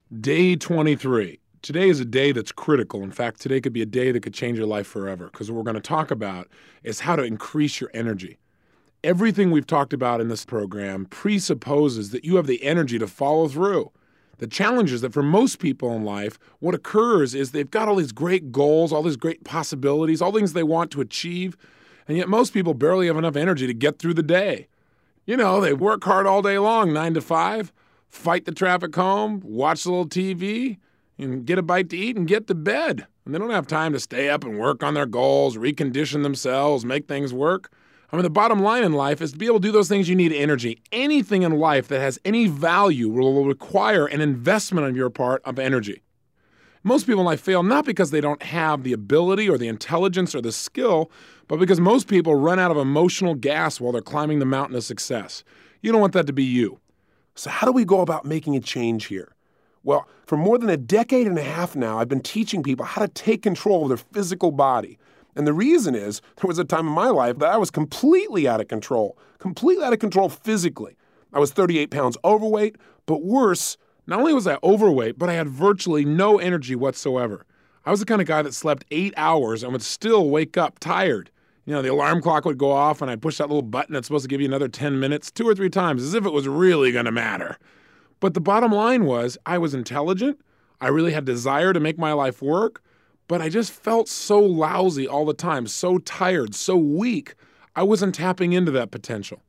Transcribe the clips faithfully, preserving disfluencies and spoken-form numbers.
Day twenty-three. Today is a day that's critical. In fact, today could be a day that could change your life forever, because what we're going to talk about is how to increase your energy. Everything we've talked about in this program presupposes that you have the energy to follow through. The challenge is that for most people in life, what occurs is they've got all these great goals, all these great possibilities, all things they want to achieve, and yet most people barely have enough energy to get through the day. You know, they work hard all day long, nine to five, fight the traffic home, watch a little T V, and get a bite to eat and get to bed. And they don't have time to stay up and work on their goals, recondition themselves, make things work. I mean, the bottom line in life is to be able to do those things, you need energy. Anything in life that has any value will require an investment on your part of energy. Most people in life fail not because they don't have the ability or the intelligence or the skill, but because most people run out of emotional gas while they're climbing the mountain of success. You don't want that to be you. So how do we go about making a change here? Well, for more than a decade and a half now, I've been teaching people how to take control of their physical body. And the reason is, there was a time in my life that I was completely out of control, completely out of control physically. I was thirty-eight pounds overweight, but worse, not only was I overweight, but I had virtually no energy whatsoever. I was the kind of guy that slept eight hours and would still wake up tired. You know, the alarm clock would go off and I'd push that little button that's supposed to give you another ten minutes, two or three times, as if it was really going to matter. But the bottom line was, I was intelligent, I really had desire to make my life work, but I just felt so lousy all the time, so tired, so weak, I wasn't tapping into that potential.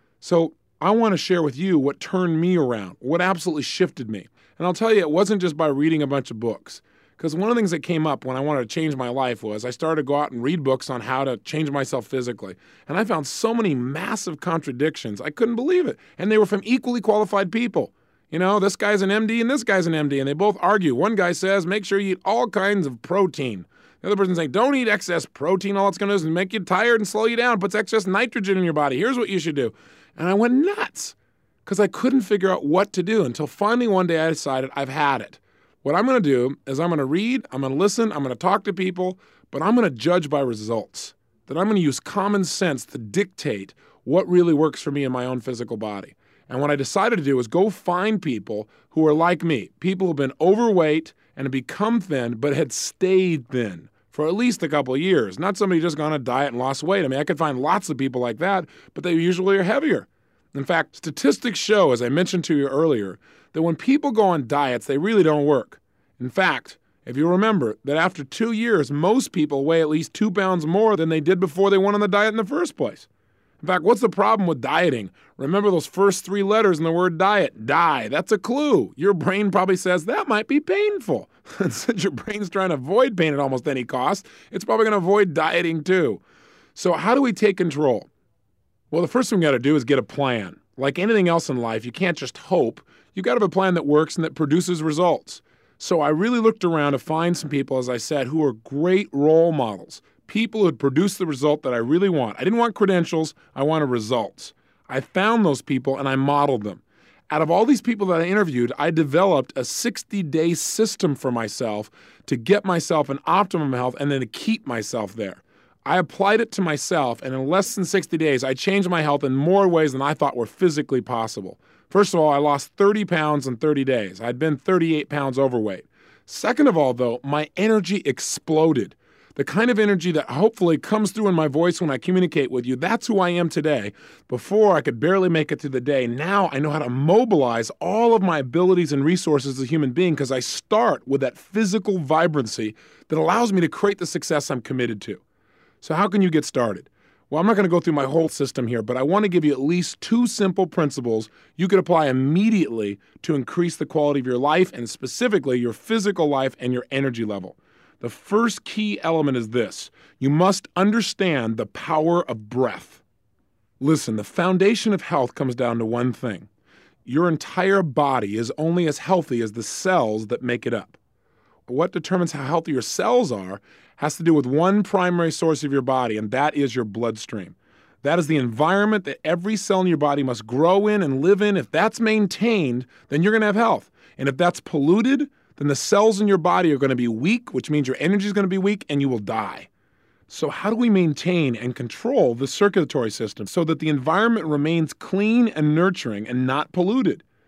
So I want to share with you what turned me around, what absolutely shifted me. And I'll tell you, it wasn't just by reading a bunch of books. Because one of the things that came up when I wanted to change my life was I started to go out and read books on how to change myself physically. And I found so many massive contradictions, I couldn't believe it. And they were from equally qualified people. You know, this guy's an M D and this guy's an M D, and they both argue. One guy says, make sure you eat all kinds of protein. The other person's saying, don't eat excess protein. All it's going to do is make you tired and slow you down. Puts excess nitrogen in your body. Here's what you should do. And I went nuts because I couldn't figure out what to do until finally one day I decided I've had it. What I'm going to do is I'm going to read, I'm going to listen, I'm going to talk to people, but I'm going to judge by results. That I'm going to use common sense to dictate what really works for me in my own physical body. And what I decided to do was go find people who are like me, people who have been overweight and have become thin, but had stayed thin for at least a couple of years. Not somebody just gone on a diet and lost weight. I mean, I could find lots of people like that, but they usually are heavier. In fact, statistics show, as I mentioned to you earlier, that when people go on diets, they really don't work. In fact, if you remember that after two years, most people weigh at least two pounds more than they did before they went on the diet in the first place. In fact, what's the problem with dieting? Remember those first three letters in the word diet, die. That's a clue. Your brain probably says that might be painful. And since your brain's trying to avoid pain at almost any cost, it's probably going to avoid dieting too. So how do we take control? Well, the first thing we got to do is get a plan. Like anything else in life, you can't just hope. You got to have a plan that works and that produces results. So I really looked around to find some people, as I said, who are great role models. People who had produced the result that I really want. I didn't want credentials, I wanted results. I found those people and I modeled them. Out of all these people that I interviewed, I developed a sixty-day system for myself to get myself in optimum health and then to keep myself there. I applied it to myself, and in less than sixty days, I changed my health in more ways than I thought were physically possible. First of all, I lost thirty pounds in thirty days. I'd been thirty-eight pounds overweight. Second of all, though, my energy exploded. The kind of energy that hopefully comes through in my voice when I communicate with you, that's who I am today. Before, I could barely make it through the day. Now I know how to mobilize all of my abilities and resources as a human being because I start with that physical vibrancy that allows me to create the success I'm committed to. So how can you get started? Well, I'm not going to go through my whole system here, but I want to give you at least two simple principles you could apply immediately to increase the quality of your life and specifically your physical life and your energy level. The first key element is this. You must understand the power of breath. Listen, the foundation of health comes down to one thing. Your entire body is only as healthy as the cells that make it up. What determines how healthy your cells are has to do with one primary source of your body, and that is your bloodstream. That is the environment that every cell in your body must grow in and live in. If that's maintained, then you're going to have health. And if that's polluted, then the cells in your body are going to be weak, which means your energy is going to be weak and you will die. So how do we maintain and control the circulatory system so that the environment remains clean and nurturing and not polluted?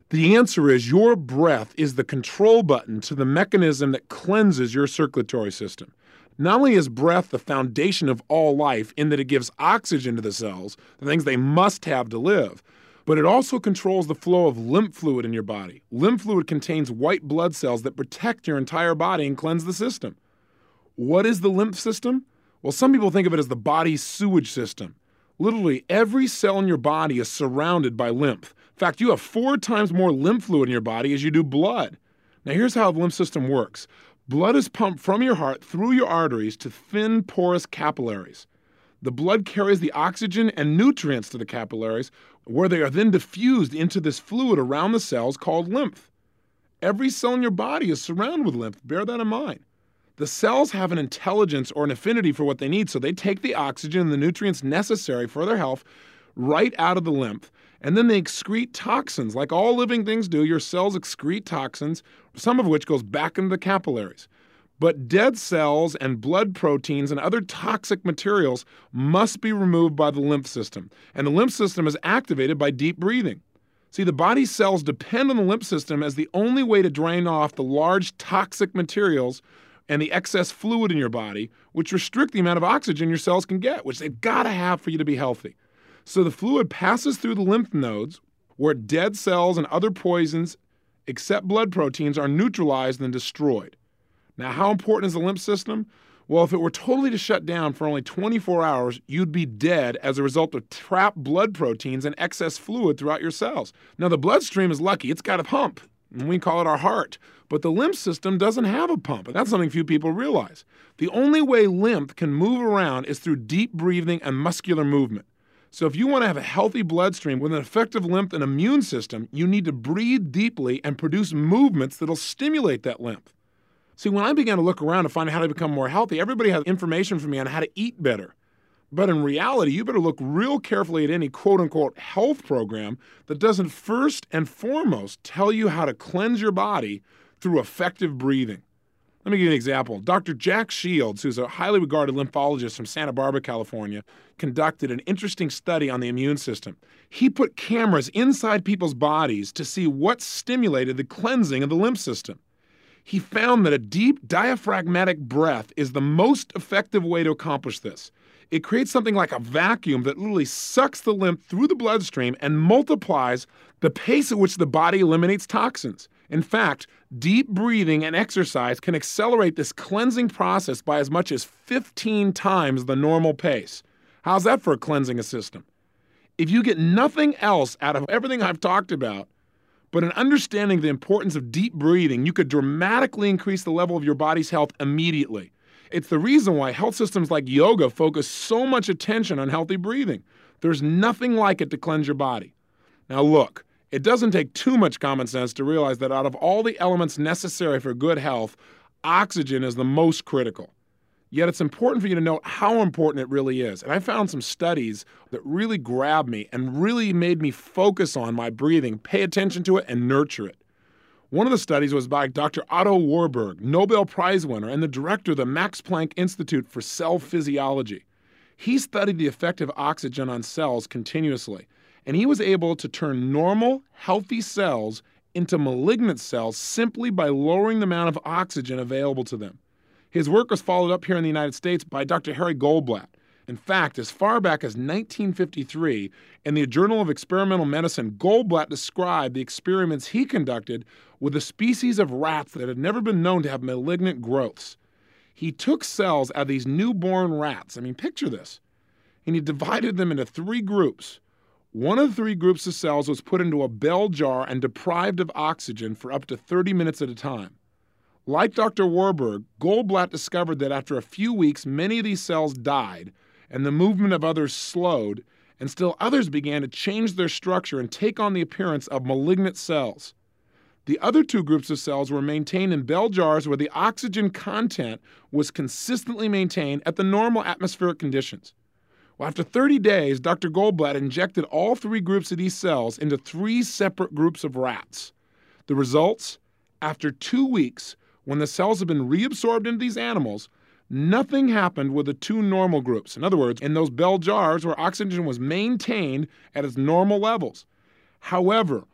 The answer is your breath is the control button to the mechanism that cleanses your circulatory system. Not only is breath the foundation of all life in that it gives oxygen to the cells, the things they must have to live, but it also controls the flow of lymph fluid in your body. Lymph fluid contains white blood cells that protect your entire body and cleanse the system. What is the lymph system? Well, some people think of it as the body's sewage system. Literally, every cell in your body is surrounded by lymph. In fact, you have four times more lymph fluid in your body as you do blood. Now, here's how the lymph system works. Blood is pumped from your heart through your arteries to thin, porous capillaries. The blood carries the oxygen and nutrients to the capillaries, where they are then diffused into this fluid around the cells called lymph. Every cell in your body is surrounded with lymph. Bear that in mind. The cells have an intelligence or an affinity for what they need, so they take the oxygen and the nutrients necessary for their health right out of the lymph, and then they excrete toxins. Like all living things do, your cells excrete toxins, some of which goes back into the capillaries. But dead cells and blood proteins and other toxic materials must be removed by the lymph system, and the lymph system is activated by deep breathing. See, the body's cells depend on the lymph system as the only way to drain off the large toxic materials and the excess fluid in your body, which restrict the amount of oxygen your cells can get, which they've got to have for you to be healthy. So the fluid passes through the lymph nodes where dead cells and other poisons, except blood proteins, are neutralized and destroyed. Now, how important is the lymph system? Well, if it were totally to shut down for only twenty-four hours, you'd be dead as a result of trapped blood proteins and excess fluid throughout your cells. Now, the bloodstream is lucky. It's got a pump, and we call it our heart. But the lymph system doesn't have a pump, and that's something few people realize. The only way lymph can move around is through deep breathing and muscular movement. So if you want to have a healthy bloodstream with an effective lymph and immune system, you need to breathe deeply and produce movements that'll stimulate that lymph. See, when I began to look around to find out how to become more healthy, everybody had information for me on how to eat better. But in reality, you better look real carefully at any quote-unquote health program that doesn't first and foremost tell you how to cleanse your body through effective breathing. Let me give you an example. Doctor Jack Shields, who's a highly regarded lymphologist from Santa Barbara, California, conducted an interesting study on the immune system. He put cameras inside people's bodies to see what stimulated the cleansing of the lymph system. He found that a deep diaphragmatic breath is the most effective way to accomplish this. It creates something like a vacuum that literally sucks the lymph through the bloodstream and multiplies the pace at which the body eliminates toxins. In fact, deep breathing and exercise can accelerate this cleansing process by as much as fifteen times the normal pace. How's that for cleansing a system? If you get nothing else out of everything I've talked about, but an understanding the importance of deep breathing, you could dramatically increase the level of your body's health immediately. It's the reason why health systems like yoga focus so much attention on healthy breathing. There's nothing like it to cleanse your body. Now look, it doesn't take too much common sense to realize that out of all the elements necessary for good health, oxygen is the most critical. Yet it's important for you to know how important it really is. And I found some studies that really grabbed me and really made me focus on my breathing, pay attention to it, and nurture it. One of the studies was by Doctor Otto Warburg, Nobel Prize winner and the director of the Max Planck Institute for Cell Physiology. He studied the effect of oxygen on cells continuously, and he was able to turn normal, healthy cells into malignant cells simply by lowering the amount of oxygen available to them. His work was followed up here in the United States by Doctor Harry Goldblatt. In fact, as far back as nineteen fifty-three, in the Journal of Experimental Medicine, Goldblatt described the experiments he conducted with a species of rats that had never been known to have malignant growths. He took cells out of these newborn rats, I mean, picture this, and he divided them into three groups. One of the three groups of cells was put into a bell jar and deprived of oxygen for up to thirty minutes at a time. Like Doctor Warburg, Goldblatt discovered that after a few weeks, many of these cells died, and the movement of others slowed, and still others began to change their structure and take on the appearance of malignant cells. The other two groups of cells were maintained in bell jars where the oxygen content was consistently maintained at the normal atmospheric conditions. Well, after thirty days, Doctor Goldblatt injected all three groups of these cells into three separate groups of rats. The results? After two weeks, when the cells had been reabsorbed into these animals, nothing happened with the two normal groups. In other words, in those bell jars where oxygen was maintained at its normal levels. However,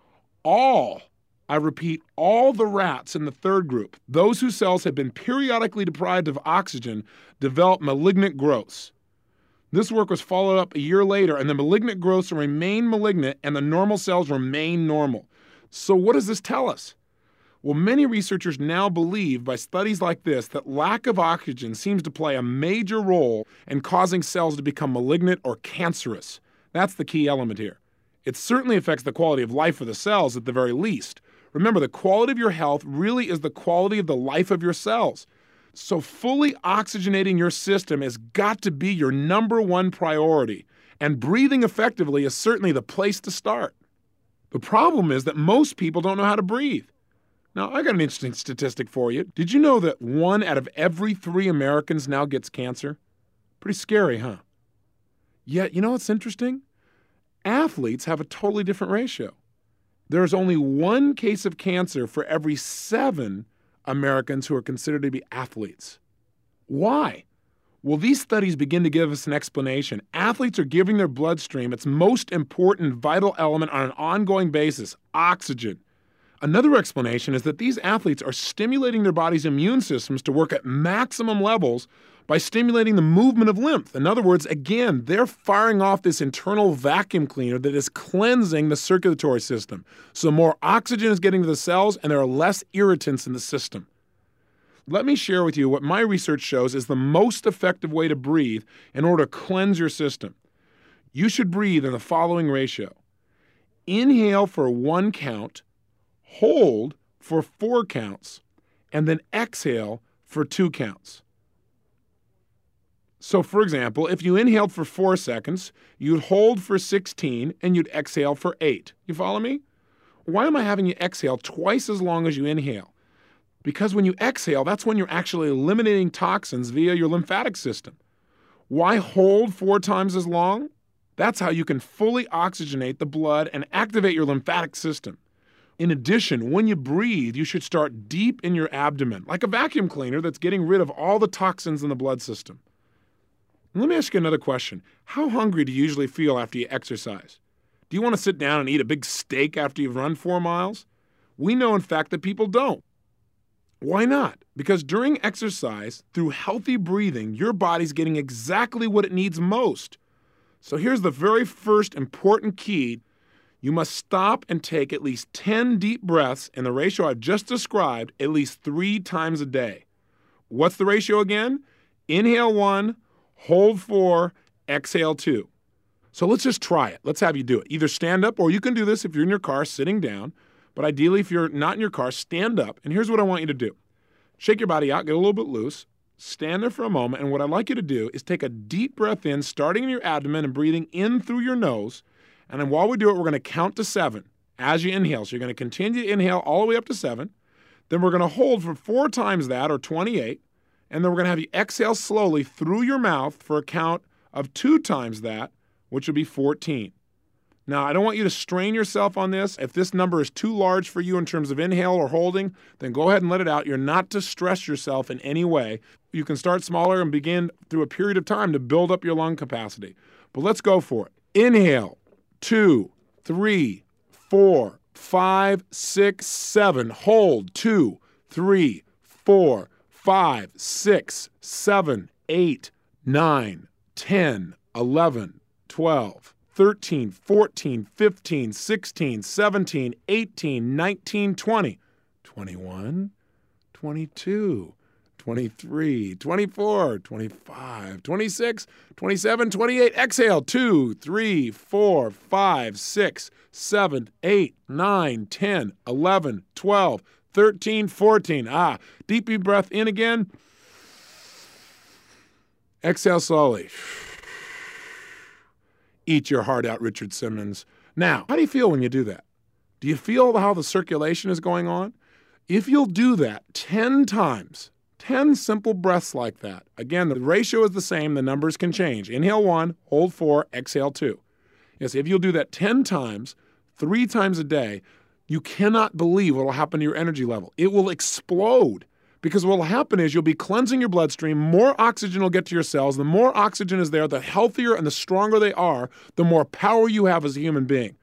All, I repeat, all the rats in the third group, those whose cells had been periodically deprived of oxygen, developed malignant growths. This work was followed up a year later, and the malignant growths remain malignant and the normal cells remain normal. So what does this tell us? Well, many researchers now believe by studies like this that lack of oxygen seems to play a major role in causing cells to become malignant or cancerous. That's the key element here. It certainly affects the quality of life of the cells at the very least. Remember, the quality of your health really is the quality of the life of your cells. So fully oxygenating your system has got to be your number one priority, and breathing effectively is certainly the place to start. The problem is that most people don't know how to breathe. Now, I got an interesting statistic for you. Did you know that one out of every three Americans now gets cancer? Pretty scary, huh? Yet, you know what's interesting? Athletes have a totally different ratio. There's only one case of cancer for every seven Americans who are considered to be athletes. Why? Well, these studies begin to give us an explanation. Athletes are giving their bloodstream its most important vital element on an ongoing basis, oxygen. Another explanation is that these athletes are stimulating their body's immune systems to work at maximum levels by stimulating the movement of lymph. In other words, again, they're firing off this internal vacuum cleaner that is cleansing the circulatory system. So more oxygen is getting to the cells and there are less irritants in the system. Let me share with you what my research shows is the most effective way to breathe in order to cleanse your system. You should breathe in the following ratio. Inhale for one count, hold for four counts, and then exhale for two counts. So, for example, if you inhaled for four seconds, you'd hold for sixteen, and you'd exhale for eight. You follow me? Why am I having you exhale twice as long as you inhale? Because when you exhale, that's when you're actually eliminating toxins via your lymphatic system. Why hold four times as long? That's how you can fully oxygenate the blood and activate your lymphatic system. In addition, when you breathe, you should start deep in your abdomen, like a vacuum cleaner that's getting rid of all the toxins in the blood system. Let me ask you another question. How hungry do you usually feel after you exercise? Do you want to sit down and eat a big steak after you've run four miles? We know, in fact, that people don't. Why not? Because during exercise, through healthy breathing, your body's getting exactly what it needs most. So here's the very first important key. You must stop and take at least ten deep breaths in the ratio I've just described at least three times a day. What's the ratio again? Inhale one, hold four, exhale two. So let's just try it. Let's have you do it. Either stand up, or you can do this if you're in your car sitting down. But ideally, if you're not in your car, stand up. And here's what I want you to do. Shake your body out, get a little bit loose, stand there for a moment. And what I'd like you to do is take a deep breath in, starting in your abdomen and breathing in through your nose. And then while we do it, we're going to count to seven as you inhale. So you're going to continue to inhale all the way up to seven. Then we're going to hold for four times that, or twenty-eight. And then we're going to have you exhale slowly through your mouth for a count of two times that, which would be fourteen. Now, I don't want you to strain yourself on this. If this number is too large for you in terms of inhale or holding, then go ahead and let it out. You're not to stress yourself in any way. You can start smaller and begin through a period of time to build up your lung capacity. But let's go for it. Inhale, two, three, four, five, six, seven. Hold, two, three, four, five, six, seven, eight, nine, ten, eleven, twelve. thirteen, fourteen, fifteen, sixteen, seventeen, eighteen, nineteen, twenty, twenty-one, twenty-two, twenty-three, twenty-four, twenty-five, twenty-six, twenty-seven, twenty-eight. Exhale, two, three, four, five, six, seven, eight, nine, ten, eleven, twelve, thirteen, fourteen. Ah, deep breath in again. Exhale slowly. Eat your heart out, Richard Simmons. Now, how do you feel when you do that? Do you feel how the circulation is going on? If you'll do that ten times, ten simple breaths like that, again, the ratio is the same, the numbers can change. Inhale one, hold four, exhale two. Yes, if you'll do that ten times, three times a day, you cannot believe what will happen to your energy level. It will explode. Because what will happen is you'll be cleansing your bloodstream, more oxygen will get to your cells. The more oxygen is there, the healthier and the stronger they are, the more power you have as a human being.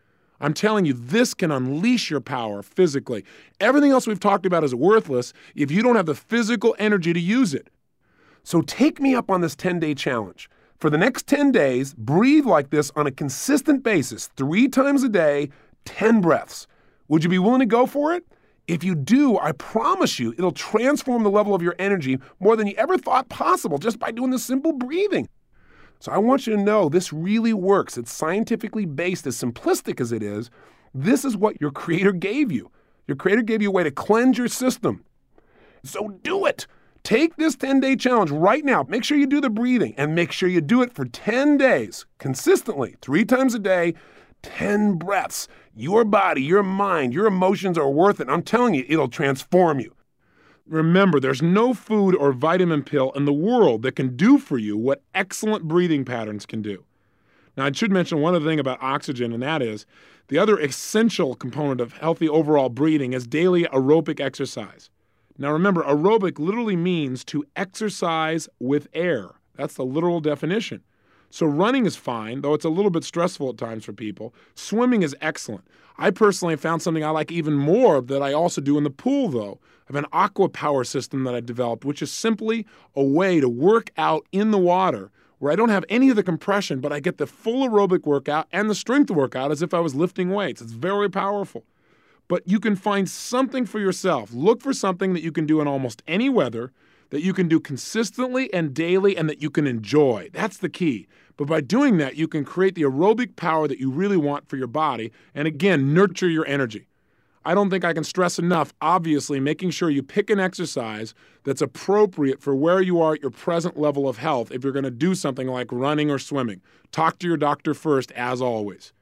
I'm telling you, this can unleash your power physically. Everything else we've talked about is worthless if you don't have the physical energy to use it. So take me up on this ten-day challenge. For the next ten days, breathe like this on a consistent basis, three times a day, ten breaths. Would you be willing to go for it? If you do, I promise you, it'll transform the level of your energy more than you ever thought possible just by doing this simple breathing. So I want you to know this really works. It's scientifically based, as simplistic as it is. This is what your Creator gave you. Your Creator gave you a way to cleanse your system. So do it. Take this ten-day challenge right now. Make sure you do the breathing and make sure you do it for ten days, consistently, three times a day, ten breaths. Your body, your mind, your emotions are worth it. I'm telling you, it'll transform you. Remember, there's no food or vitamin pill in the world that can do for you what excellent breathing patterns can do. Now, I should mention one other thing about oxygen, and that is the other essential component of healthy overall breathing is daily aerobic exercise. Now, remember, aerobic literally means to exercise with air. That's the literal definition. So running is fine, though it's a little bit stressful at times for people. Swimming is excellent. I personally found something I like even more that I also do in the pool, though. I have an aqua power system that I developed, which is simply a way to work out in the water where I don't have any of the compression, but I get the full aerobic workout and the strength workout as if I was lifting weights. It's very powerful. But you can find something for yourself. Look for something that you can do in almost any weather, that you can do consistently and daily, and that you can enjoy. That's the key. But by doing that, you can create the aerobic power that you really want for your body, and again, nurture your energy. I don't think I can stress enough, obviously, making sure you pick an exercise that's appropriate for where you are at your present level of health if you're going to do something like running or swimming. Talk to your doctor first, as always.